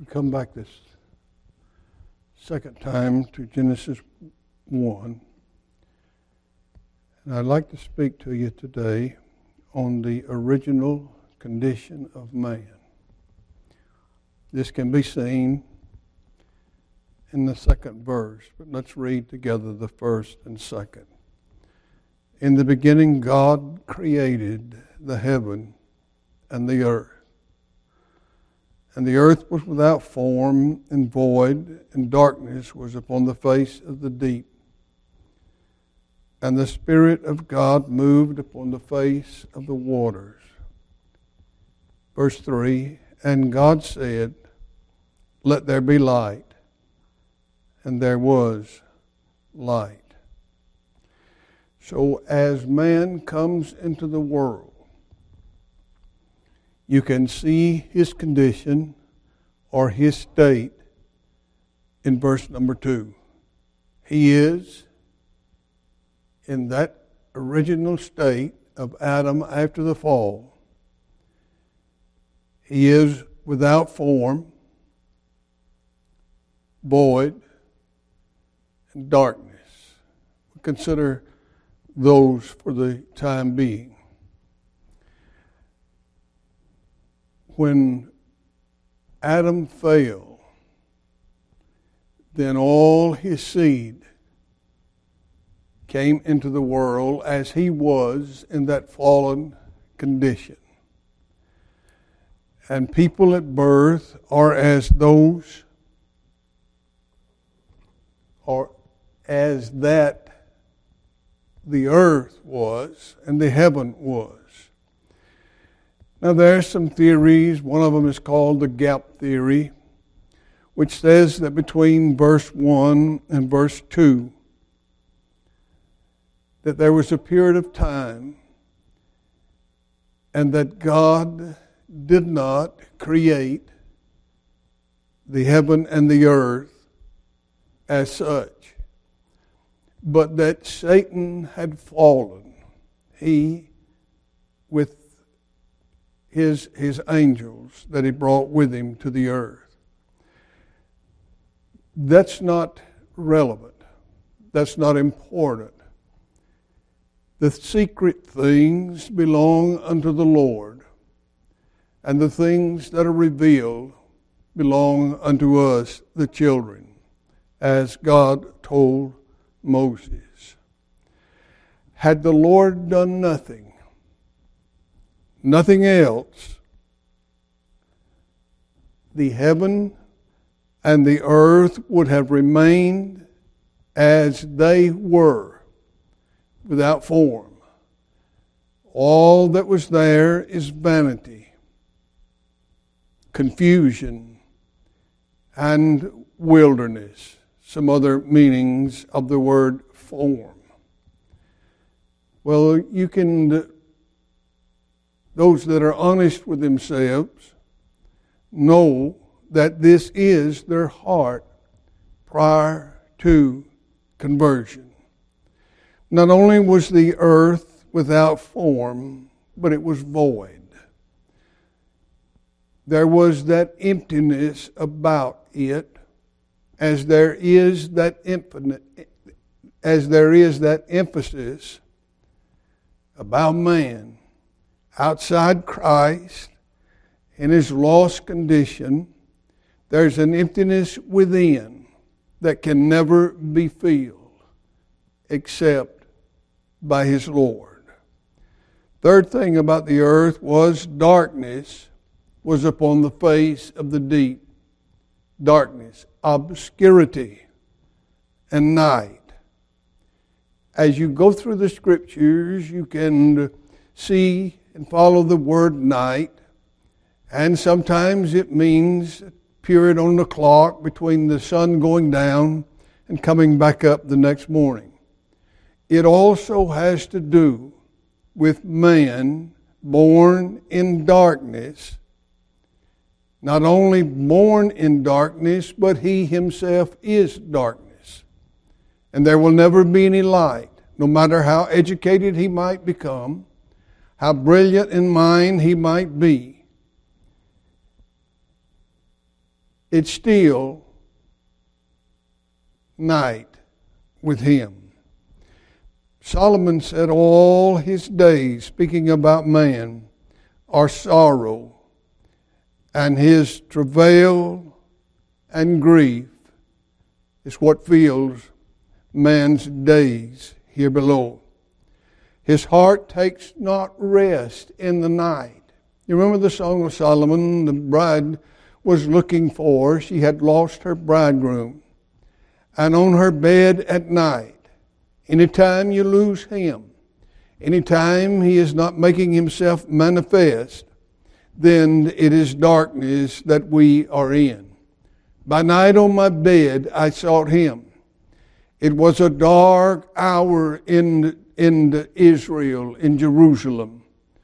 come back this second time to Genesis 1. And I'd like to speak to you today on the original condition of man. This can be seen in the second verse, but let's read together the first and second. In the beginning, God created the heaven and the earth. And the earth was without form and void, and darkness was upon the face of the deep. And the Spirit of God moved upon the face of the waters. Verse 3, and God said, let there be light. And there was light. So as man comes into the world, you can see his condition or his state in verse number 2. He is in that original state of Adam after the fall. He is without form, void, and darkness. We consider those for the time being. When Adam fell, then all his seed came into the world as he was in that fallen condition. And people at birth are as those, or as that the earth was and the heaven was. Now there are some theories. One of them is called the gap theory, which says that between verse 1 and verse 2, that there was a period of time and that God did not create the heaven and the earth as such, but that Satan had fallen. He, with his angels that he brought with him to the earth. That's not relevant. That's not important. The secret things belong unto the Lord, and the things that are revealed belong unto us, the children, as God told Moses. Had the Lord done nothing else, the heaven and the earth would have remained as they were, without form. All that was there is vanity, confusion, and wilderness. Some other meanings of the word form. Well, you can, those that are honest with themselves know that this is their heart prior to conversion. Not only was the earth without form, but it was void. There was that emptiness about it, as there is that emphasis about man outside Christ in his lost condition. There's an emptiness within that can never be filled except by his Lord. Third thing about the earth was darkness was upon the face of the deep. Darkness, obscurity, and night. As you go through the scriptures, you can see and follow the word night, and sometimes it means a period on the clock between the sun going down and coming back up the next morning. It also has to do with man born in darkness. Not only born in darkness, but he himself is darkness. And there will never be any light, no matter how educated he might become, how brilliant in mind he might be. it's still night with him. Solomon said all his days, speaking about man, are sorrow, and his travail and grief is what fills man's days here below. His heart takes not rest in the night. You remember the Song of Solomon? The bride was looking for, she had lost her bridegroom. And on her bed at night, anytime you lose him, anytime he is not making himself manifest, then it is darkness that we are in. By night on my bed I sought him. It was a dark hour in Israel, in Jerusalem.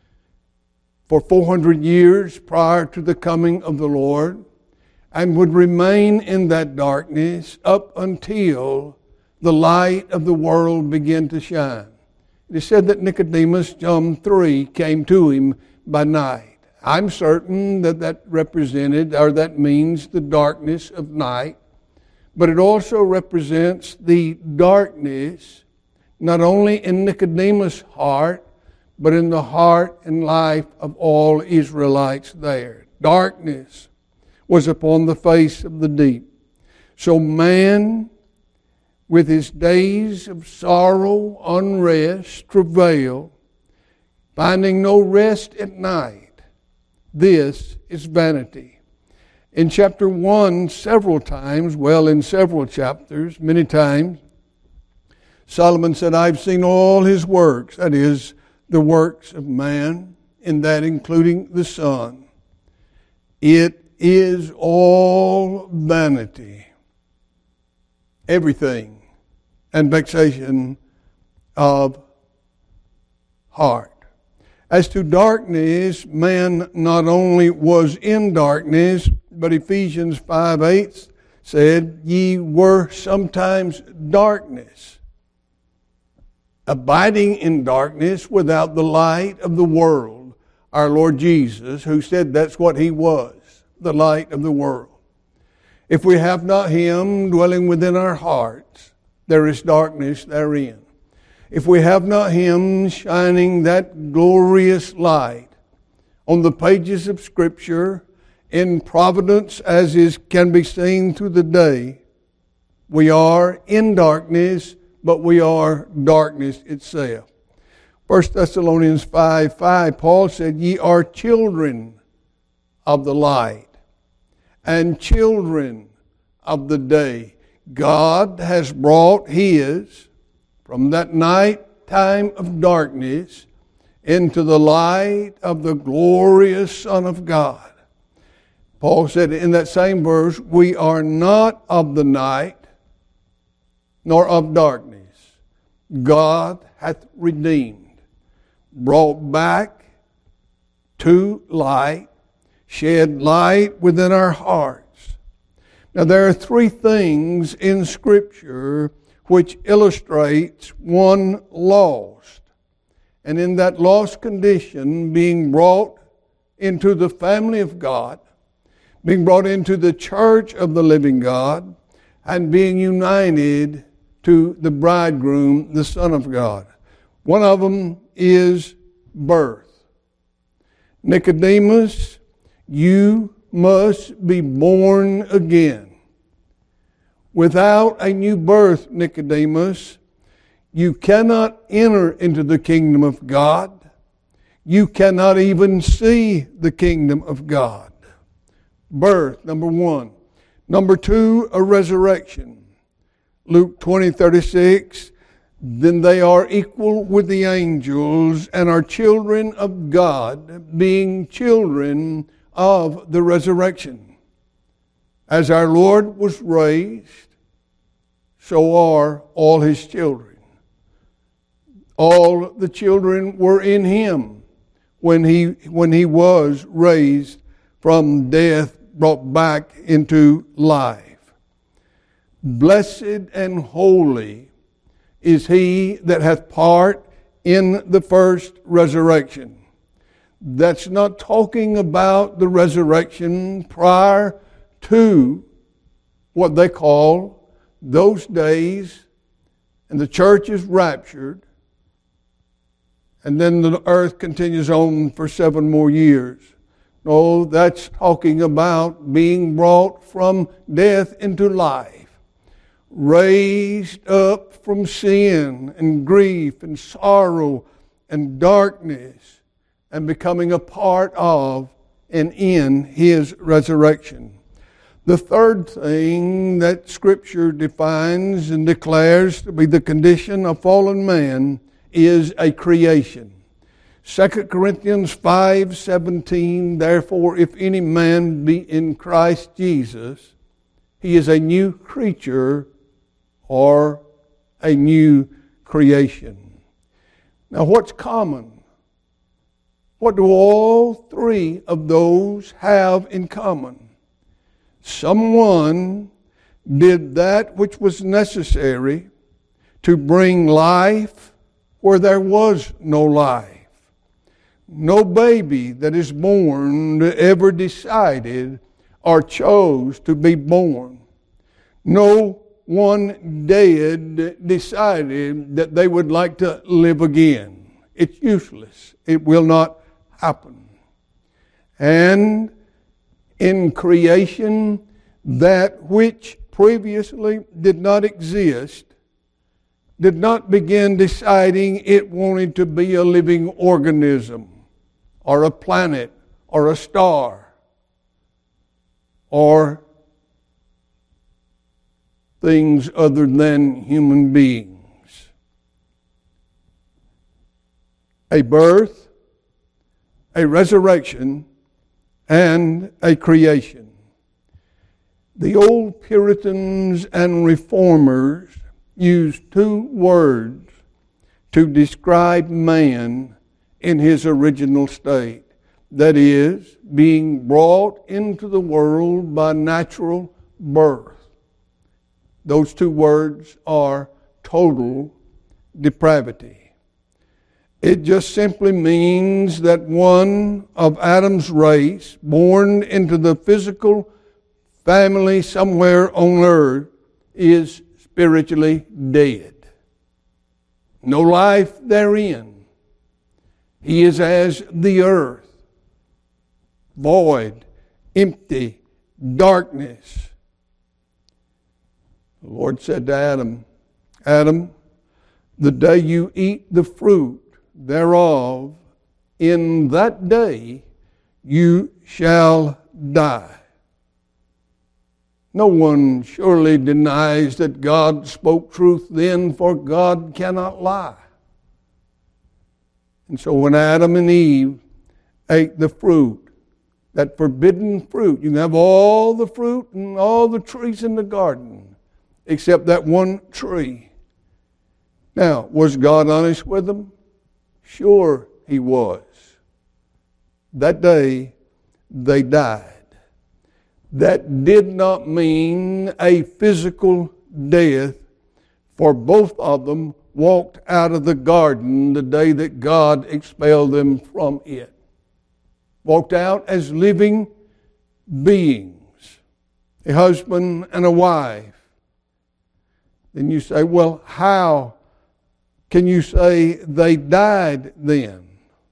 For 400 years prior to the coming of the Lord, and would remain in that darkness up until the light of the world began to shine. It is said that Nicodemus, John 3, came to him by night. I'm certain that represented, or that means, the darkness of night, but it also represents the darkness not only in Nicodemus' heart, but in the heart and life of all Israelites there. Darkness was upon the face of the deep. So man, with his days of sorrow, unrest, travail, finding no rest at night, this is vanity. In chapter 1, several times, in several chapters, many times, Solomon said, I've seen all his works, that is, the works of man, in that including the sun. It is all vanity, everything, and vexation of heart. As to darkness, man not only was in darkness, but Ephesians 5:8 said, ye were sometimes darkness, abiding in darkness without the light of the world. Our Lord Jesus, who said that's what he was, the light of the world. If we have not him dwelling within our hearts, there is darkness therein. If we have not him shining that glorious light on the pages of Scripture in providence as can be seen through the day, we are in darkness, but we are darkness itself. 1 Thessalonians 5:5, Paul said, ye are children of the light and children of the day. God has brought his from that night time of darkness into the light of the glorious Son of God. Paul said in that same verse, we are not of the night, nor of darkness. God hath redeemed, brought back to light, shed light within our hearts. Now there are three things in Scripture which illustrates one lost. And in that lost condition, being brought into the family of God, being brought into the church of the living God, and being united to the bridegroom, the Son of God. One of them is birth. Nicodemus, you must be born again. Without a new birth, Nicodemus, you cannot enter into the kingdom of God. You cannot even see the kingdom of God. Birth, number one. Number two, a resurrection. Luke 20:36, then they are equal with the angels and are children of God, being children of the resurrection. As our Lord was raised, so are all his children. All the children were in him when he was raised from death, brought back into life. Blessed and holy is he that hath part in the first resurrection. That's not talking about the resurrection prior to what they call those days, and the church is raptured, and then the earth continues on for 7 more years. No, that's talking about being brought from death into life, raised up from sin and grief and sorrow and darkness, and becoming a part of and in His resurrection. The third thing that Scripture defines and declares to be the condition of fallen man is a creation. 2 Corinthians 5:17, therefore, if any man be in Christ Jesus, he is a new creature or a new creation. Now, what's common? What do all three of those have in common? Someone did that which was necessary to bring life where there was no life. No baby that is born ever decided or chose to be born. No one dead decided that they would like to live again. It's useless. It will not happen. And in creation, that which previously did not exist did not begin deciding it wanted to be a living organism or a planet or a star or things other than human beings. A birth, a resurrection, and a creation. The old Puritans and Reformers used 2 words to describe man in his original state. That is, being brought into the world by natural birth. Those 2 words are total depravity. It just simply means that one of Adam's race, born into the physical family somewhere on earth, is spiritually dead. No life therein. He is as the earth, void, empty, darkness. The Lord said to Adam, Adam, the day you eat the fruit thereof, in that day you shall die. No one surely denies that God spoke truth then, for God cannot lie. And so when Adam and Eve ate the fruit, that forbidden fruit, you can have all the fruit and all the trees in the garden, except that one tree. Now, was God honest with them? Sure He was. That day, they died. That did not mean a physical death, for both of them walked out of the garden the day that God expelled them from it. Walked out as living beings, a husband and a wife. Then you say, well, how can you say they died then?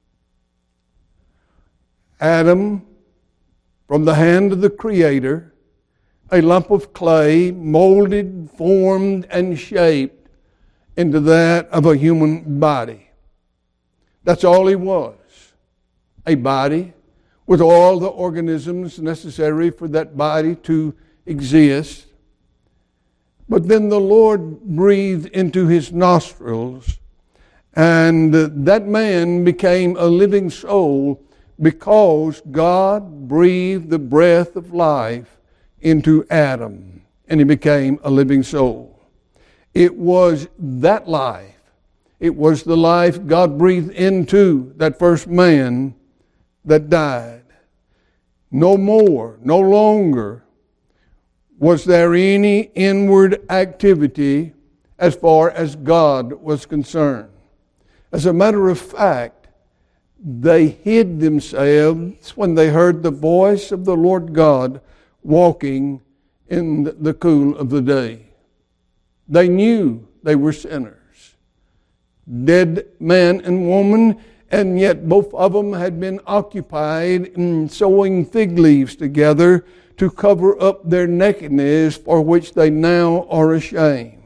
Adam, from the hand of the Creator, a lump of clay, molded, formed, and shaped into that of a human body. That's all he was. A body with all the organisms necessary for that body to exist. But then the Lord breathed into his nostrils, and that man became a living soul because God breathed the breath of life into Adam, and he became a living soul. It was that life. It was the life God breathed into that first man that died. No more, no longer was there any inward activity as far as God was concerned. As a matter of fact, they hid themselves when they heard the voice of the Lord God walking in the cool of the day. They knew they were sinners, dead man and woman, and yet both of them had been occupied in sewing fig leaves together to cover up their nakedness, for which they now are ashamed.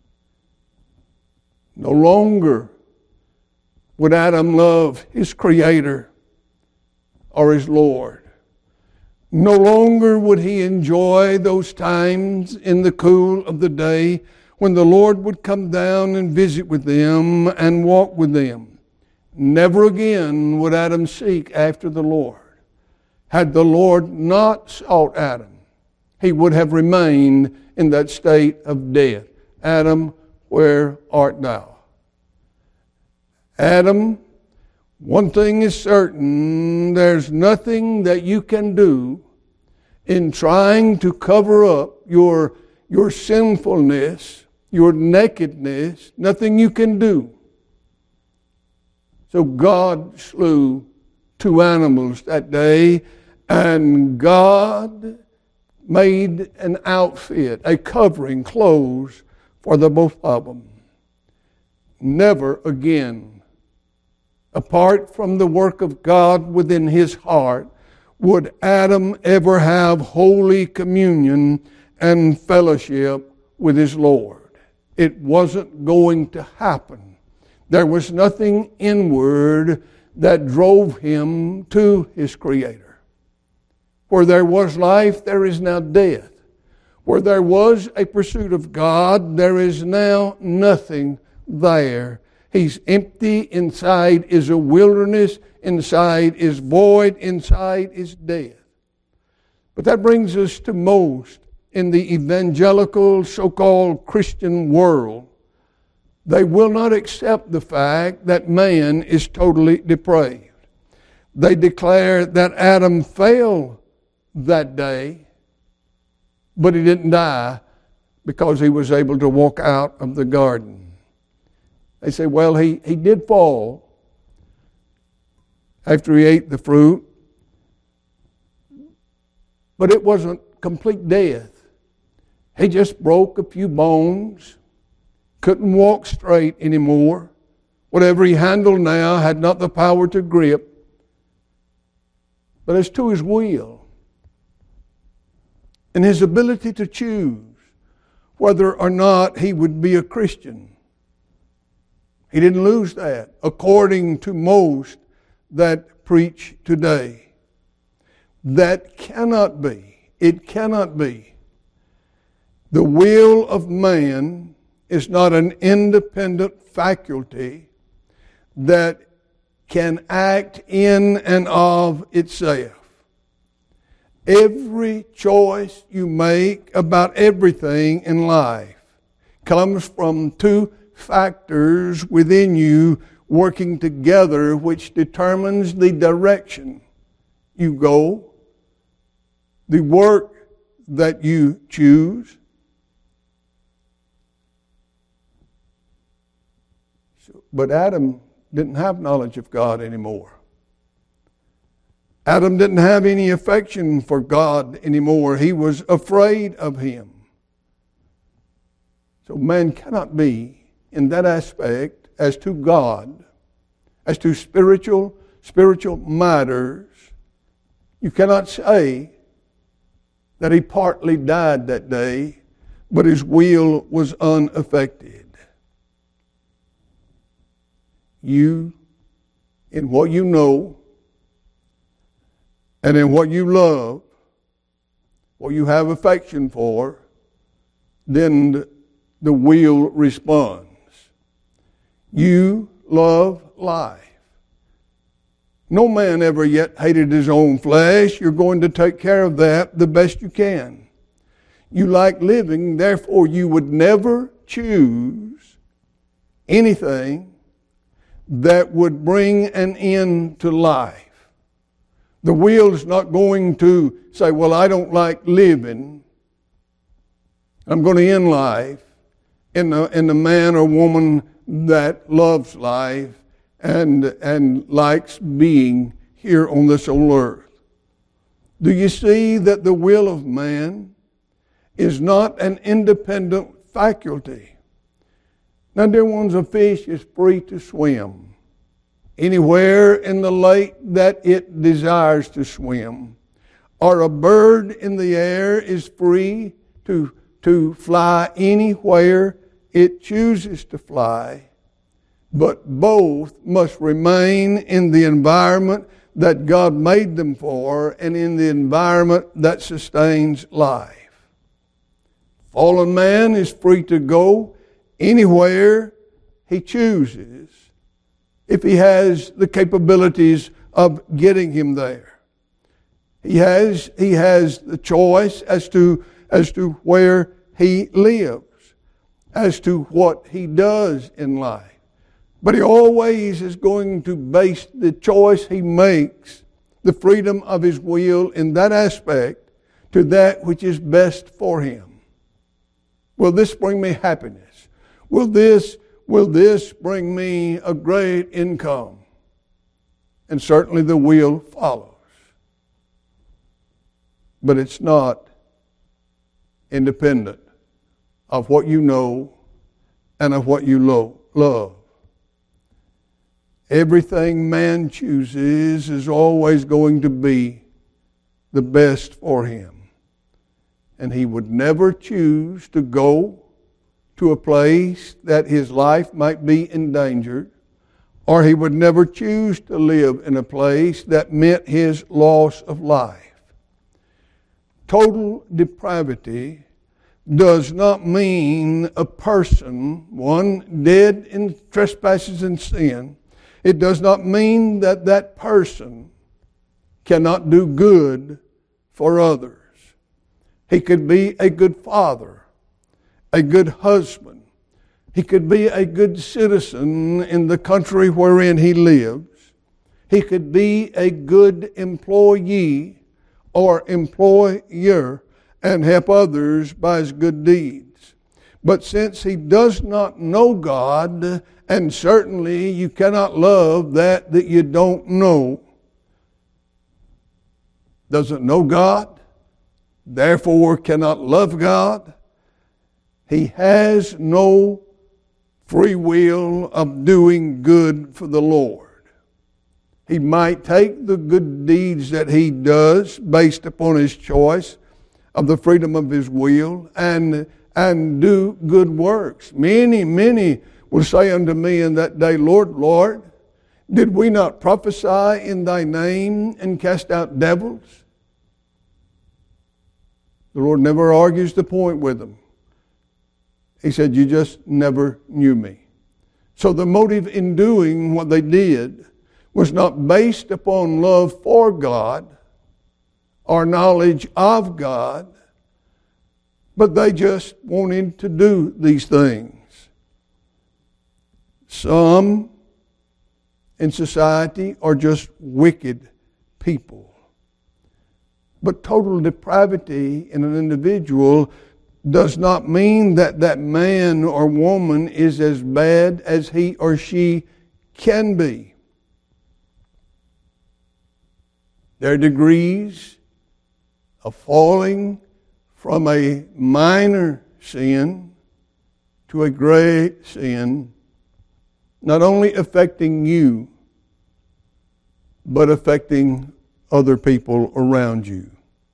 No longer would Adam love his Creator or his Lord. No longer would he enjoy those times in the cool of the day when the Lord would come down and visit with them and walk with them. Never again would Adam seek after the Lord. Had the Lord not sought Adam, he would have remained in that state of death. Adam, where art thou? Adam, one thing is certain, there's nothing that you can do in trying to cover up your sinfulness, your nakedness, nothing you can do. So God slew 2 animals that day, and God made an outfit, a covering, clothes for the both of them. Never again, apart from the work of God within his heart, would Adam ever have holy communion and fellowship with his Lord. It wasn't going to happen. There was nothing inward that drove him to his Creator. Where there was life, there is now death. Where there was a pursuit of God, there is now nothing there. He's empty. Inside is a wilderness. Inside is void. Inside is death. But that brings us to most in the evangelical, so-called Christian world. They will not accept the fact that man is totally depraved. They declare that Adam fell that day, but he didn't die because he was able to walk out of the garden. They say, well, he did fall after he ate the fruit, but it wasn't complete death. He just broke a few bones, couldn't walk straight anymore. Whatever he handled now had not the power to grip. But as to his will and his ability to choose whether or not he would be a Christian, he didn't lose that, according to most that preach today. That cannot be. It cannot be. The will of man is not an independent faculty that can act in and of itself. Every choice you make about everything in life comes from 2 factors within you working together, which determines the direction you go, the work that you choose. But Adam didn't have knowledge of God anymore. Adam didn't have any affection for God anymore. He was afraid of him. So man cannot be in that aspect as to God, as to spiritual matters. You cannot say that he partly died that day, but his will was unaffected. You, in what you know, and in what you love, what you have affection for, then the will responds. You love life. No man ever yet hated his own flesh. You're going to take care of that the best you can. You like living, therefore you would never choose anything that would bring an end to life. The will is not going to say, well, I don't like living. I'm going to end life in the man or woman that loves life and likes being here on this old earth. Do you see that the will of man is not an independent faculty? Now, dear ones, a fish is free to swim anywhere in the lake that it desires to swim. Or a bird in the air is free to fly anywhere it chooses to fly. But both must remain in the environment that God made them for and in the environment that sustains life. Fallen man is free to go anywhere he chooses if he has the capabilities of getting him there. He has the choice as to where he lives, as to what he does in life. But he always is going to base the choice he makes, the freedom of his will in that aspect, to that which is best for him. Will this bring me happiness? Will this bring me a great income? And certainly the will follows. But it's not independent of what you know and of what you love. Everything man chooses is always going to be the best for him. And he would never choose to go to a place that his life might be endangered, or he would never choose to live in a place that meant his loss of life. Total depravity does not mean a person, one dead in trespasses and sin. It does not mean that that person cannot do good for others. He could be a good father, a good husband. He could be a good citizen in the country wherein he lives. He could be a good employee or employer and help others by his good deeds. But since he does not know God, and certainly you cannot love that you don't know, doesn't know God, therefore cannot love God, he has no free will of doing good for the Lord. He might take the good deeds that he does based upon his choice of the freedom of his will and do good works. Many will say unto me in that day, Lord, Lord, did we not prophesy in thy name and cast out devils? The Lord never argues the point with them. He said, you just never knew me. So the motive in doing what they did was not based upon love for God or knowledge of God, but they just wanted to do these things. Some in society are just wicked people. But total depravity in an individual does not mean that that man or woman is as bad as he or she can be. There are degrees of falling from a minor sin to a great sin, not only affecting you, but affecting other people around you.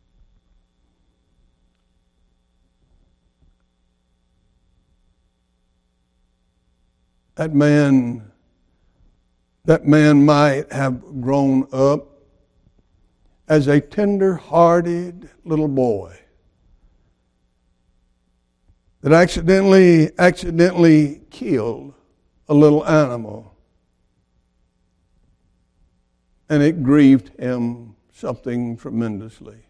That man might have grown up as a tender-hearted little boy that accidentally killed a little animal, and it grieved him something tremendously.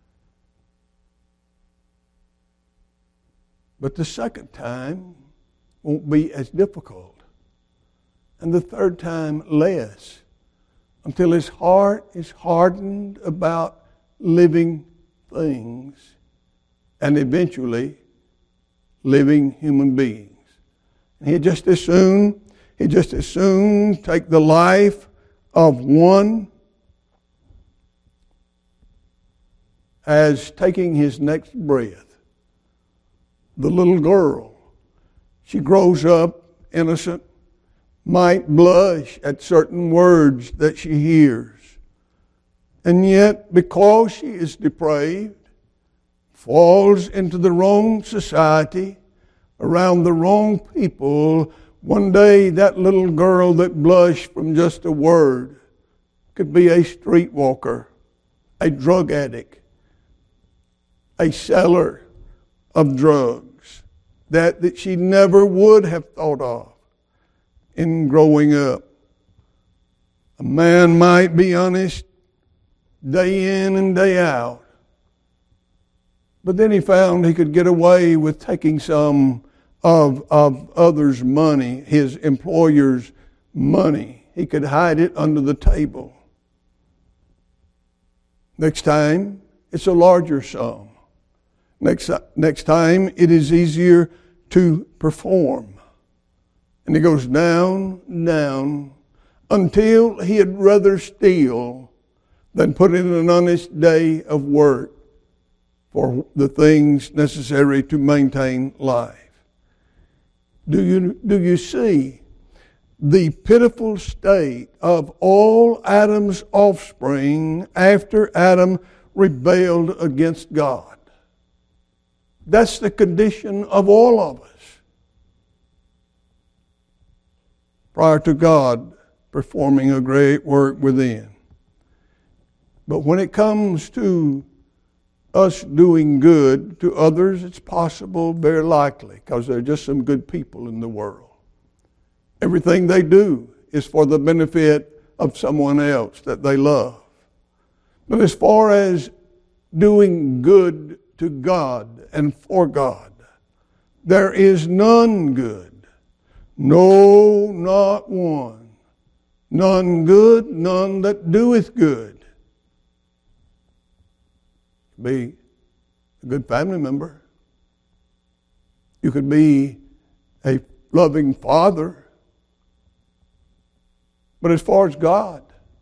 But the second time won't be as difficult, and the third time less, until his heart is hardened about living things and eventually living human beings. And he'd just as soon take the life of one as taking his next breath. The little girl, she grows up innocent, might blush at certain words that she hears. And yet, because she is depraved, falls into the wrong society, around the wrong people, one day that little girl that blushed from just a word could be a streetwalker, a drug addict, a seller of drugs that she never would have thought of in growing up. A man might be honest day in and day out, but then he found he could get away with taking some of others' money, his employer's money. He could hide it under the table. Next time, it's a larger sum. Next time, it is easier to perform. And he goes down, until he had rather steal than put in an honest day of work for the things necessary to maintain life. Do you see the pitiful state of all Adam's offspring after Adam rebelled against God? That's the condition of all of us prior to God performing a great work within. But when it comes to us doing good to others, it's possible, very likely, because there are just some good people in the world. Everything they do is for the benefit of someone else that they love. But as far as doing good to God and for God, there is none good. No, not one. None good, none that doeth good. Be a good family member. You could be a loving father. But as far as God,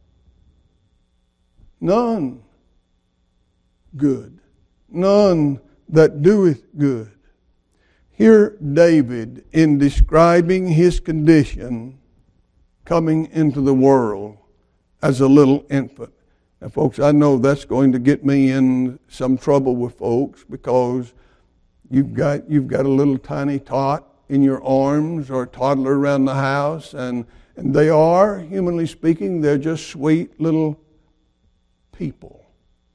none good, none that doeth good. Here David, in describing his condition coming into the world as a little infant. Now, folks, I know that's going to get me in some trouble with folks, because you've got a little tiny tot in your arms or a toddler around the house, and they are, humanly speaking, they're just sweet little people.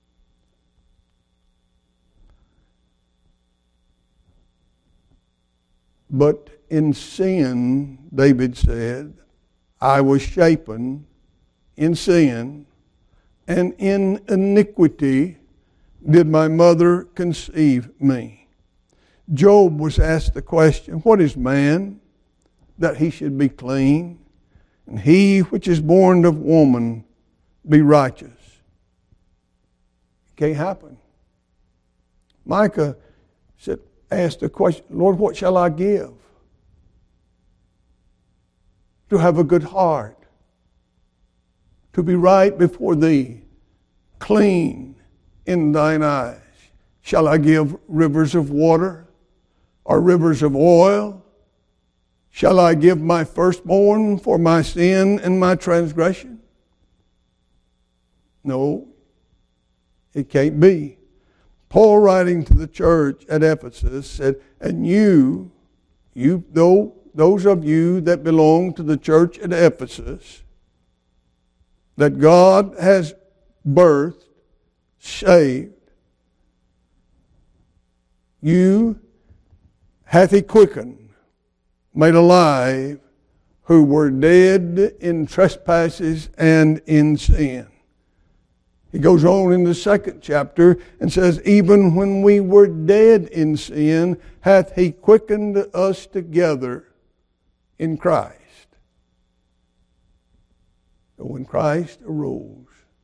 But in sin, David said, I was shapen in sin, and in iniquity did my mother conceive me. Job was asked the question, what is man that he should be clean? And he which is born of woman be righteous. It can't happen. Micah asked the question, Lord, what shall I give to have a good heart, to be right before thee, clean in thine eyes? Shall I give rivers of water or rivers of oil? Shall I give my firstborn for my sin and my transgression? No, it can't be. Paul, writing to the church at Ephesus, said, and those of you that belong to the church at Ephesus, that God has birthed, saved, you hath he quickened, made alive, who were dead in trespasses and in sin. He goes on in the second chapter and says, even when we were dead in sin, hath he quickened us together in Christ. So when Christ arose,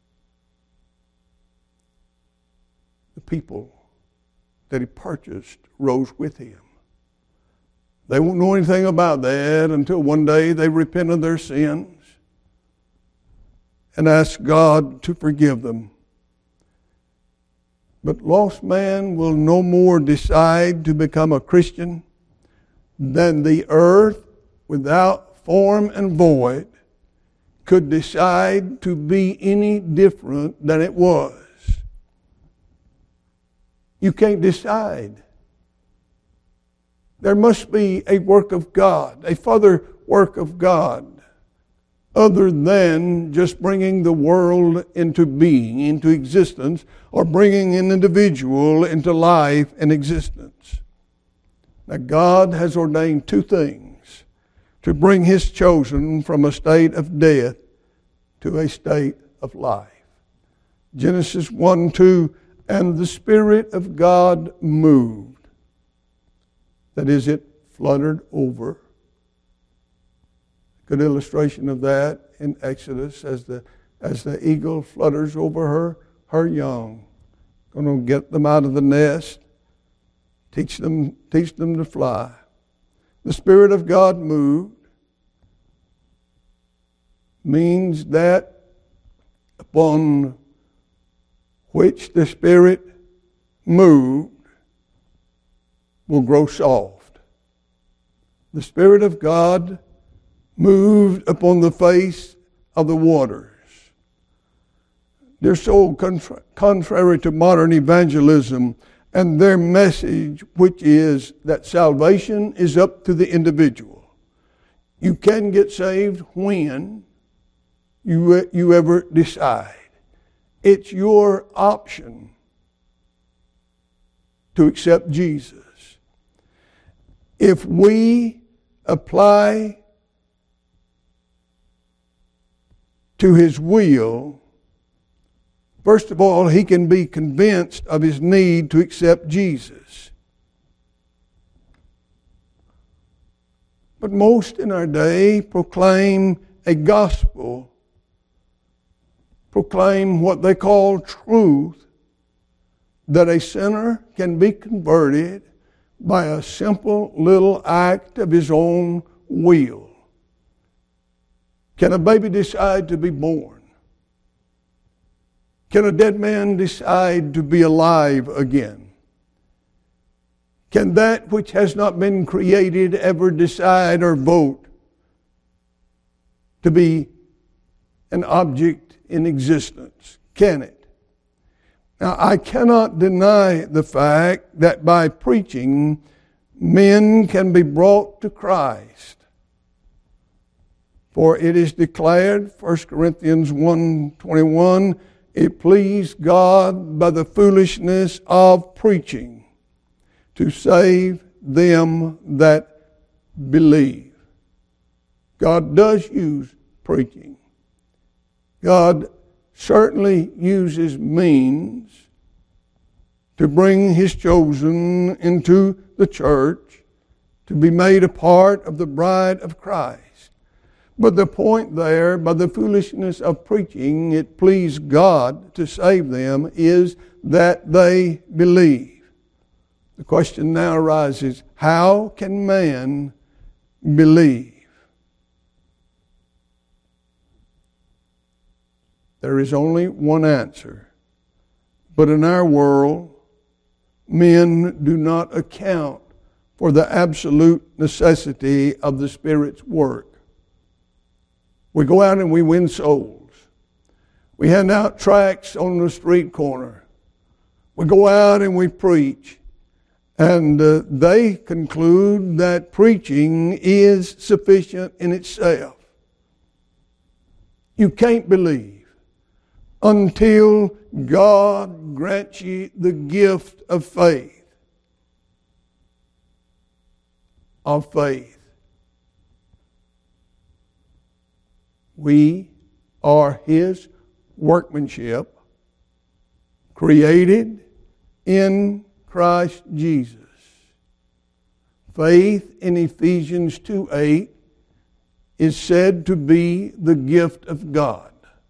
the people that he purchased rose with him. They won't know anything about that until one day they repent of their sins and ask God to forgive them. But lost man will no more decide to become a Christian than the earth without form and void could decide to be any different than it was. You can't decide. There must be a work of God, a further work of God, other than just bringing the world into being, into existence, or bringing an individual into life and existence. Now, God has ordained two things to bring His chosen from a state of death to a state of life. Genesis 1:2, and the Spirit of God moved. That is, it fluttered over. Good illustration of that in Exodus as the eagle flutters over her young. Going to get them out of the nest, teach them to fly. The Spirit of God moved means that upon which the Spirit moved will grow soft. The Spirit of God moved upon the face of the waters. They're so contrary to modern evangelism and their message, which is that salvation is up to the individual. You can get saved when you ever decide. It's your option to accept Jesus. If we apply to His will, first of all, he can be convinced of his need to accept Jesus. But most in our day proclaim a gospel, proclaim what they call truth, that a sinner can be converted by a simple little act of his own will. Can a baby decide to be born? Can a dead man decide to be alive again? Can that which has not been created ever decide or vote to be an object in existence? Can it? Now, I cannot deny the fact that by preaching, men can be brought to Christ. For it is declared, 1 Corinthians 1:21, it pleased God by the foolishness of preaching to save them that believe. God does use preaching. God certainly uses means to bring His chosen into the church to be made a part of the bride of Christ. But the point there, by the foolishness of preaching, it pleased God to save them, is that they believe. The question now arises, how can man believe? There is only one answer. But in our world, men do not account for the absolute necessity of the Spirit's work. We go out and we win souls. We hand out tracts on the street corner. We go out and we preach. And they conclude that preaching is sufficient in itself. You can't believe until God grants you the gift of faith. Of faith. We are His workmanship, created in Christ Jesus. Faith in Ephesians 2:8 is said to be the gift of God.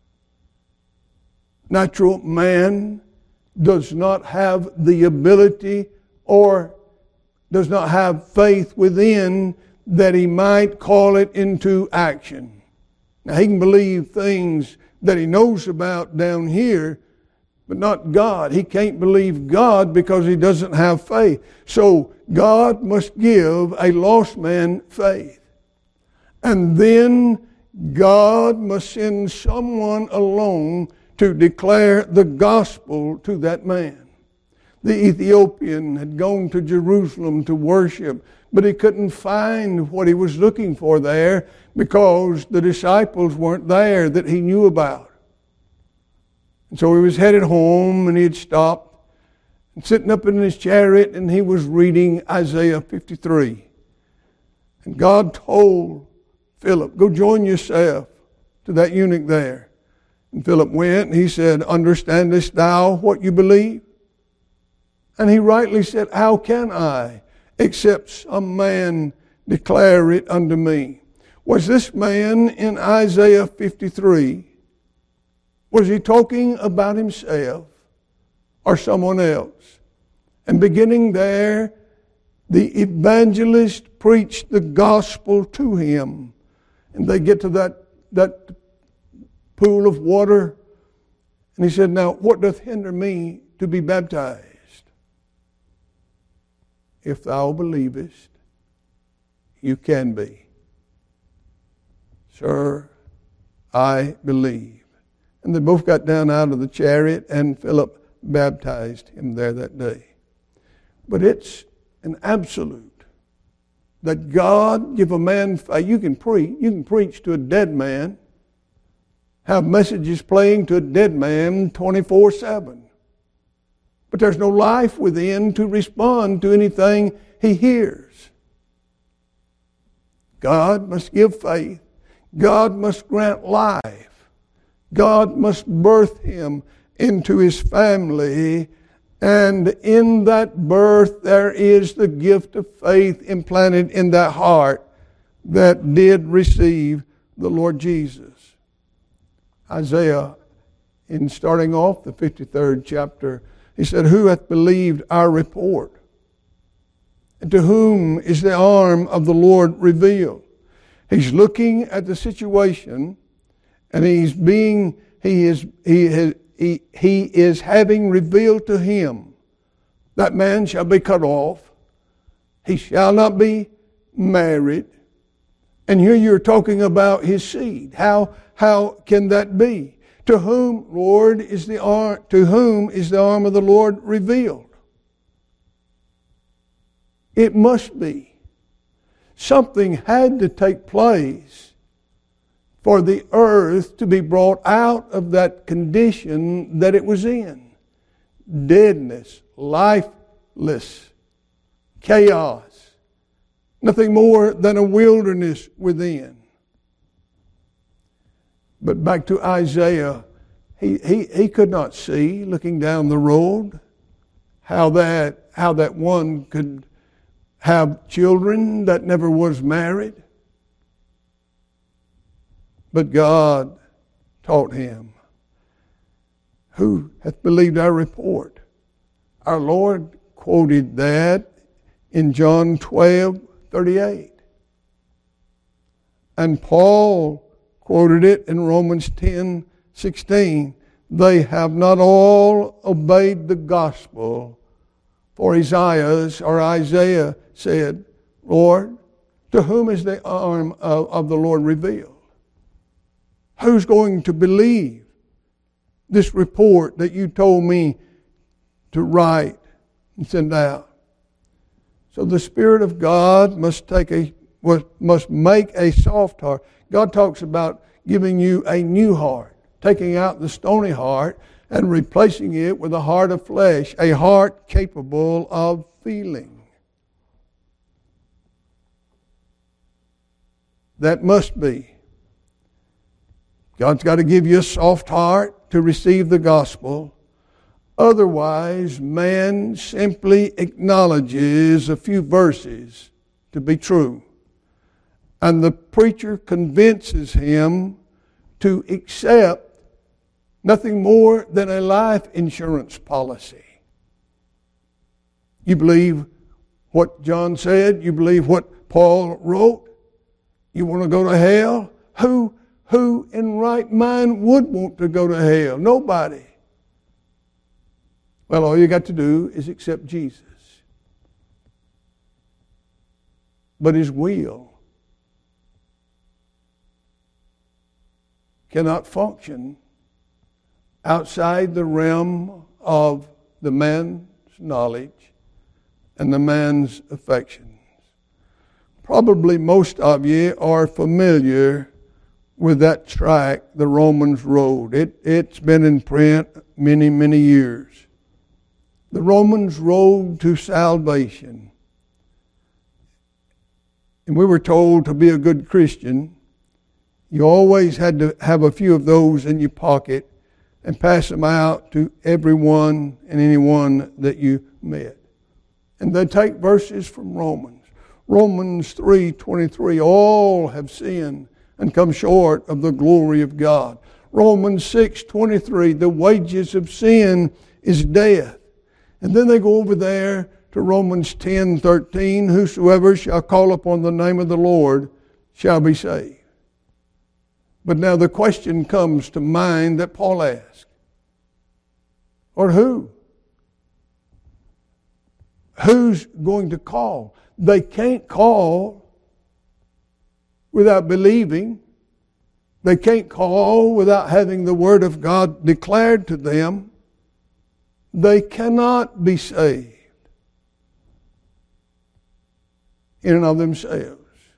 Natural man does not have the ability or does not have faith within that he might call it into action. Now, he can believe things that he knows about down here, but not God. He can't believe God because he doesn't have faith. So God must give a lost man faith. And then God must send someone along to declare the gospel to that man. The Ethiopian had gone to Jerusalem to worship, but he couldn't find what he was looking for there because the disciples weren't there that he knew about. And so he was headed home, and he had stopped and sitting up in his chariot, and he was reading Isaiah 53. And God told Philip, go join yourself to that eunuch there. And Philip went, and he said, understandest thou what you believe? And he rightly said, how can I, except some man declare it unto me? Was this man in Isaiah 53, was he talking about himself or someone else? And beginning there, the evangelist preached the gospel to him. And they get to that pool of water. And he said, now what doth hinder me to be baptized? If thou believest, you can be. Sir, I believe. And they both got down out of the chariot, and Philip baptized him there that day. But it's an absolute that God give a man faith. You can preach to a dead man, have messages playing to a dead man 24/7. But there's no life within to respond to anything he hears. God must give faith. God must grant life. God must birth him into his family. And in that birth there is the gift of faith implanted in that heart that did receive the Lord Jesus. Isaiah, in starting off the 53rd chapter, he said, who hath believed our report? And to whom is the arm of the Lord revealed? He's looking at the situation, and he is having revealed to him, that man shall be cut off. He shall not be married. And here you're talking about his seed. How can that be? To whom, Lord, is the arm? To whom is the arm of the Lord revealed? It must be. Something had to take place for the earth to be brought out of that condition that it was in. Deadness, lifeless, chaos. Nothing more than a wilderness within. But back to Isaiah, he could not see, looking down the road, how that one could have children that never was married. But God taught him, who hath believed our report? Our Lord quoted that in John 12:38. And Paul quoted it in Romans 10:16. They have not all obeyed the gospel. For Isaiah said, Lord, to whom is the arm of the Lord revealed? Who's going to believe this report that you told me to write and send out? So the Spirit of God must make a soft heart. God talks about giving you a new heart, taking out the stony heart and replacing it with a heart of flesh, a heart capable of feeling. That must be. God's got to give you a soft heart to receive the gospel. Otherwise, man simply acknowledges a few verses to be true. And the preacher convinces him to accept nothing more than a life insurance policy. You believe what John said? You believe what Paul wrote? You want to go to hell? Who in right mind would want to go to hell? Nobody. Well, all you got to do is accept Jesus. But His will cannot function outside the realm of the man's knowledge and the man's affections. Probably most of you are familiar with that tract, the Romans Road. It's been in print many, many years. The Romans Road to Salvation. And we were told to be a good Christian, you always had to have a few of those in your pocket and pass them out to everyone and anyone that you met. And they take verses from Romans. Romans 3:23, all have sinned and come short of the glory of God. Romans 6:23, the wages of sin is death. And then they go over there to Romans 10:13, whosoever shall call upon the name of the Lord shall be saved. But now the question comes to mind that Paul asked. Or who? Who's going to call? They can't call without believing. They can't call without having the Word of God declared to them. They cannot be saved in and of themselves.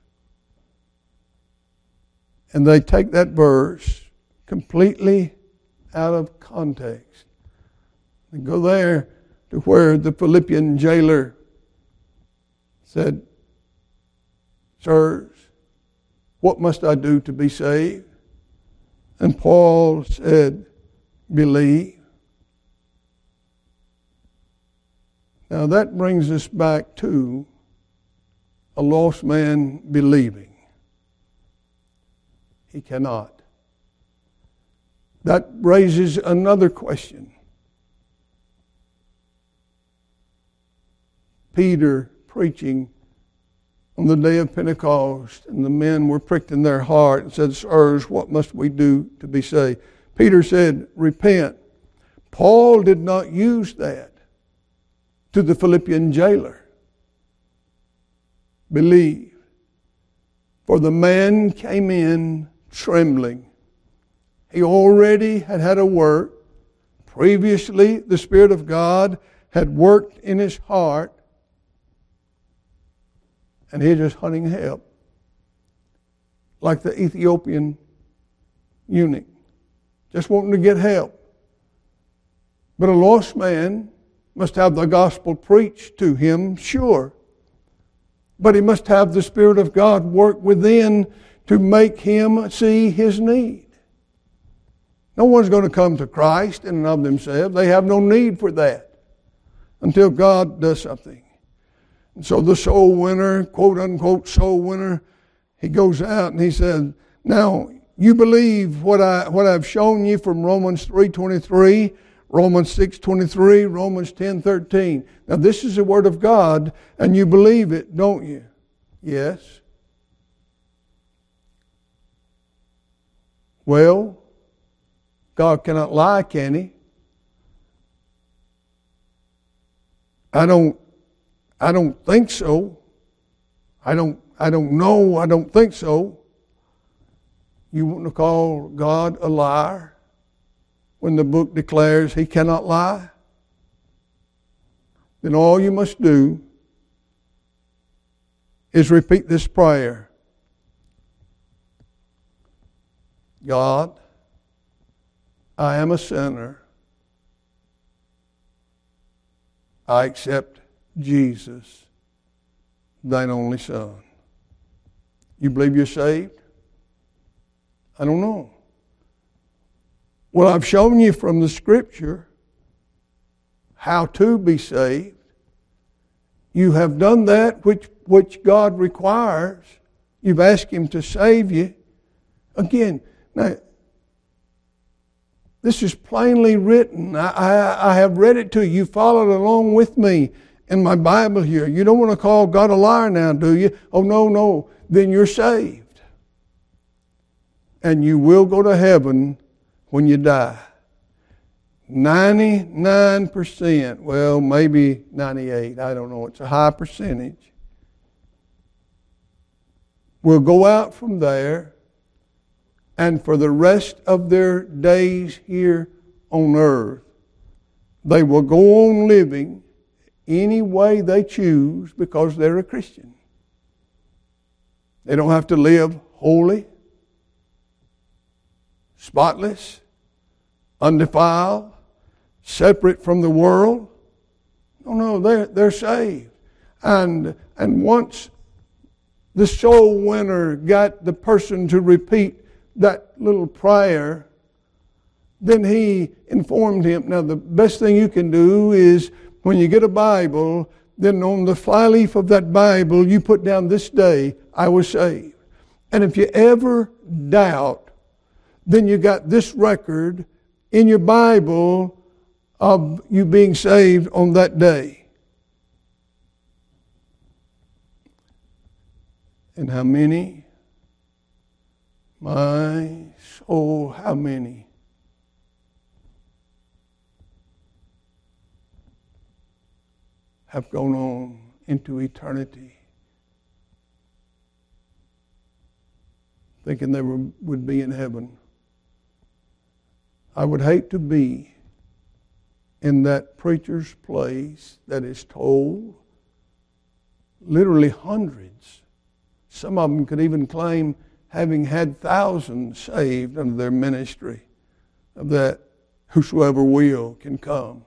And they take that verse completely out of context. They go there to where the Philippian jailer said, Sirs, what must I do to be saved? And Paul said, believe. Now that brings us back to a lost man believing. He cannot. That raises another question. Peter preaching on the day of Pentecost, and the men were pricked in their heart and said, Sirs, what must we do to be saved? Peter said, repent. Paul did not use that to the Philippian jailer. Believe. For the man came in trembling. He already had had a work. Previously, the Spirit of God had worked in his heart, and he was just hunting help, like the Ethiopian eunuch, just wanting to get help. But a lost man must have the gospel preached to him, sure. But he must have the Spirit of God work within to make him see his need. No one's going to come to Christ in and of themselves. They have no need for that until God does something. And so the soul winner, quote unquote soul winner, he goes out and he said, now you believe what I've shown you from Romans 3:23, Romans 6:23, Romans 10:13. Now this is the Word of God, and you believe it, don't you? Yes. Well, God cannot lie, can He? I don't think so. I don't know. I don't think so. You want to call God a liar when the book declares He cannot lie? Then all you must do is repeat this prayer. God, I am a sinner. I accept Jesus, thine only Son. You believe you're saved? I don't know. Well, I've shown you from the Scripture how to be saved. You have done that which God requires. You've asked Him to save you. Again, now, this is plainly written. I have read it to you. You followed along with me in my Bible here. You don't want to call God a liar now, do you? Oh, no. Then you're saved. And you will go to heaven when you die. 99%, well, maybe 98, I don't know, it's a high percentage, will go out from there, and for the rest of their days here on earth, they will go on living any way they choose because they're a Christian. They don't have to live holy, spotless, undefiled, separate from the world. No, they're saved. And once the soul winner got the person to repeat that little prayer, then he informed him. Now, the best thing you can do is when you get a Bible, then on the flyleaf of that Bible, you put down, "This day I was saved." And if you ever doubt, then you got this record in your Bible of you being saved on that day. And how many? My soul, how many? Have gone on into eternity thinking they would be in heaven. I would hate to be in that preacher's place that is told, literally hundreds. Some of them could even claim having had thousands saved under their ministry, of that whosoever will can come.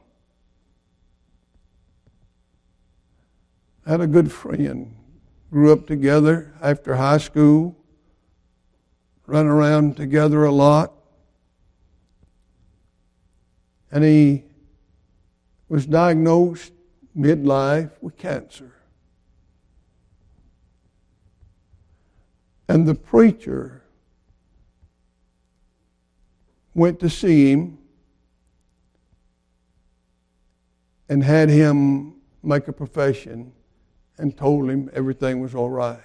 I had a good friend, grew up together after high school, ran around together a lot, and he was diagnosed midlife with cancer. And the preacher went to see him and had him make a profession and told him everything was all right.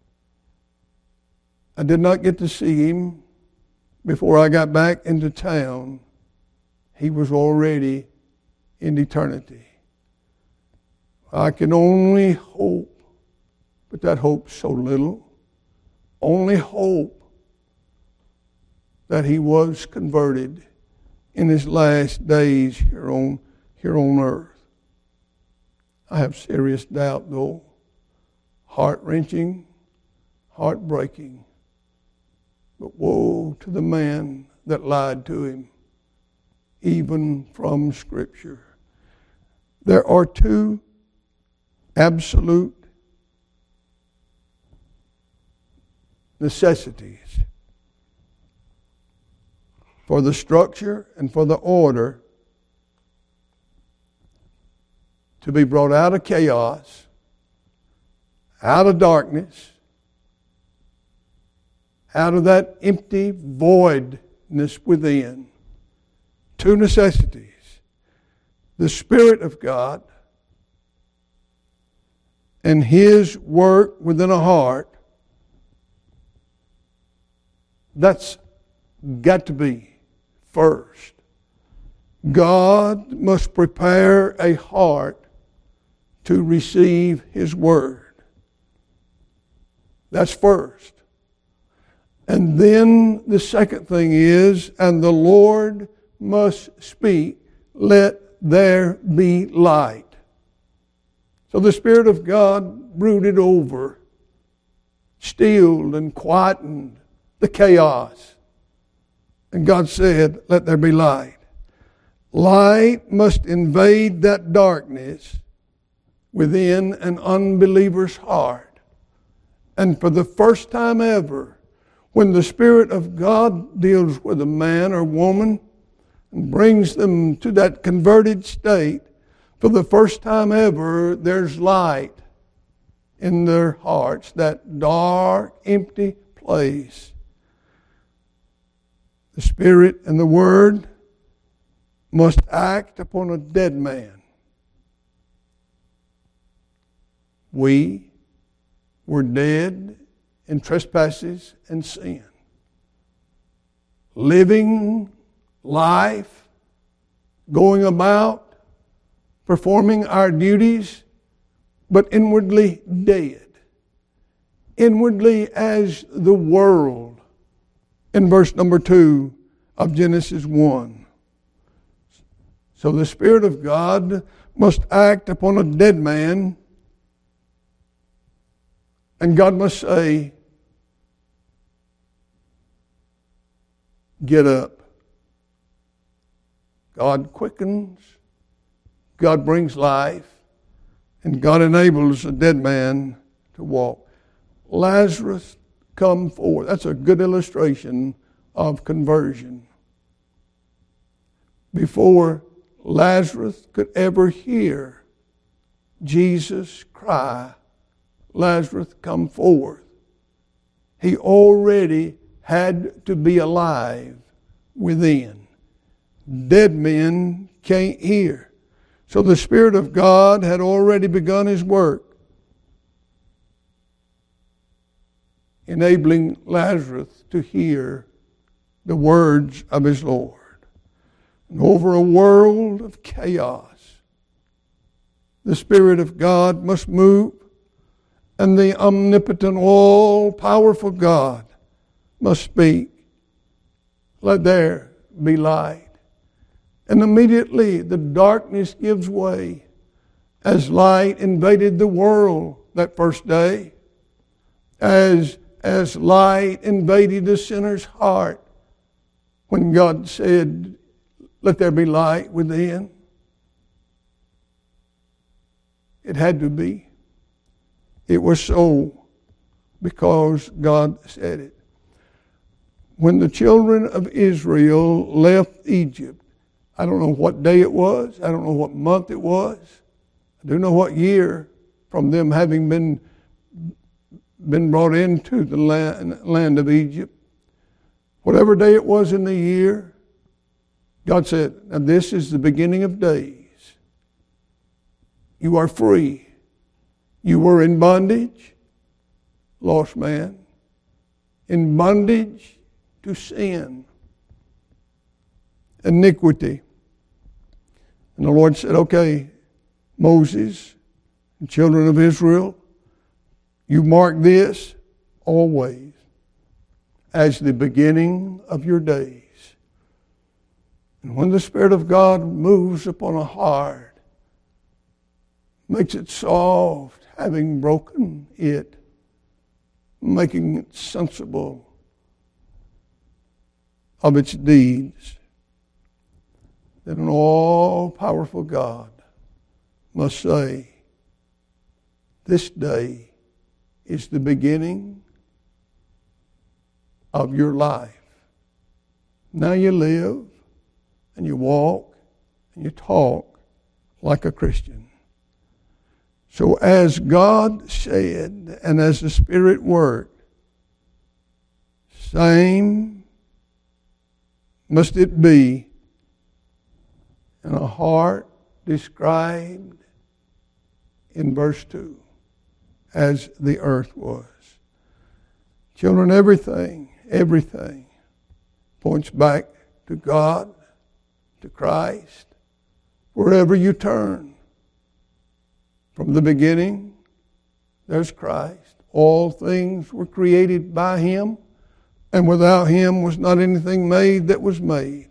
I did not get to see him before I got back into town. He was already in eternity. I can only hope, but that hope's so little, only hope that he was converted in his last days here on earth. I have serious doubt, though, heart-wrenching, heartbreaking. But woe to the man that lied to him, even from Scripture. There are two absolute necessities for the structure and for the order to be brought out of chaos, out of darkness, out of that empty voidness within. Two necessities. The Spirit of God and His work within a heart. That's got to be first. God must prepare a heart to receive His Word. That's first. And then the second thing is, and the Lord must speak, "Let there be light." So the Spirit of God brooded over, stilled and quietened the chaos. And God said, "Let there be light." Light must invade that darkness within an unbeliever's heart. And for the first time ever, when the Spirit of God deals with a man or woman and brings them to that converted state, for the first time ever, there's light in their hearts, that dark, empty place. The Spirit and the Word must act upon a dead man. We were dead in trespasses and sin, living life going about, performing our duties, but inwardly dead. Inwardly as the world. In verse number 2 of Genesis 1. So the Spirit of God must act upon a dead man, and God must say, get up. God quickens, God brings life, and God enables a dead man to walk. Lazarus, come forth. That's a good illustration of conversion. Before Lazarus could ever hear Jesus cry, Lazarus, come forth, he already had to be alive within. Dead men can't hear. So the Spirit of God had already begun His work, enabling Lazarus to hear the words of his Lord. And over a world of chaos, the Spirit of God must move, and the omnipotent, all-powerful God must speak. Let there be light. And immediately the darkness gives way as light invaded the world that first day, as light invaded the sinner's heart when God said, let there be light within. It had to be. It was so because God said it. When the children of Israel left Egypt, I don't know what day it was, I don't know what month it was, I do know what year, from them having been brought into the land of Egypt. Whatever day it was in the year, God said, now this is the beginning of days. You are free. You were in bondage, lost man, in bondage to sin, iniquity. And the Lord said, okay, Moses and children of Israel, you mark this always as the beginning of your days. And when the Spirit of God moves upon a heart, makes it soft, having broken it, making it sensible of its deeds, then an all-powerful God must say, this day is the beginning of your life. Now you live and you walk and you talk like a Christian. So as God said and as the Spirit worked, same must it be in a heart described in verse 2 as the earth was. Children, everything points back to God, to Christ, wherever you turn. From the beginning, there's Christ. All things were created by Him, and without Him was not anything made that was made.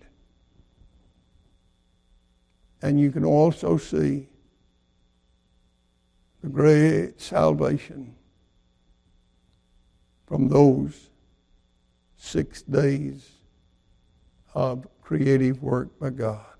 And you can also see the great salvation from those 6 days of creative work by God.